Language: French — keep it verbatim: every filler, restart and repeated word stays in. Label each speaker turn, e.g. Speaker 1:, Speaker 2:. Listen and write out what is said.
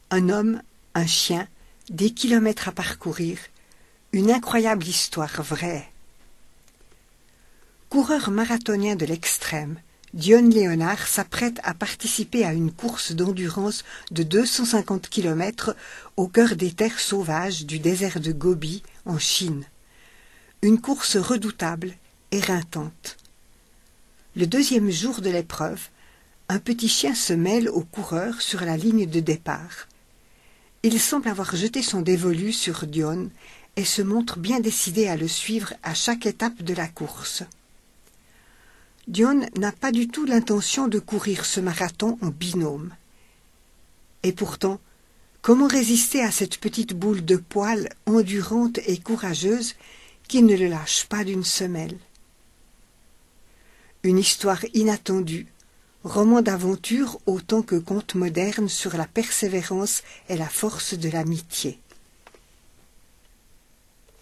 Speaker 1: Un homme, un chien, des kilomètres à parcourir, une incroyable histoire vraie. Coureur marathonien de l'extrême, Dion Léonard s'apprête à participer à une course d'endurance de deux cent cinquante kilomètres au cœur des terres sauvages du désert de Gobi, en Chine. Une course redoutable, éreintante. Le deuxième jour de l'épreuve, un petit chien se mêle aux coureurs sur la ligne de départ. Il semble avoir jeté son dévolu sur Dion et se montre bien décidé à le suivre à chaque étape de la course. Dion n'a pas du tout l'intention de courir ce marathon en binôme. Et pourtant, comment résister à cette petite boule de poil endurante et courageuse qui ne le lâche pas d'une semelle? Une histoire inattendue, roman d'aventure autant que conte moderne sur la persévérance et la force de l'amitié.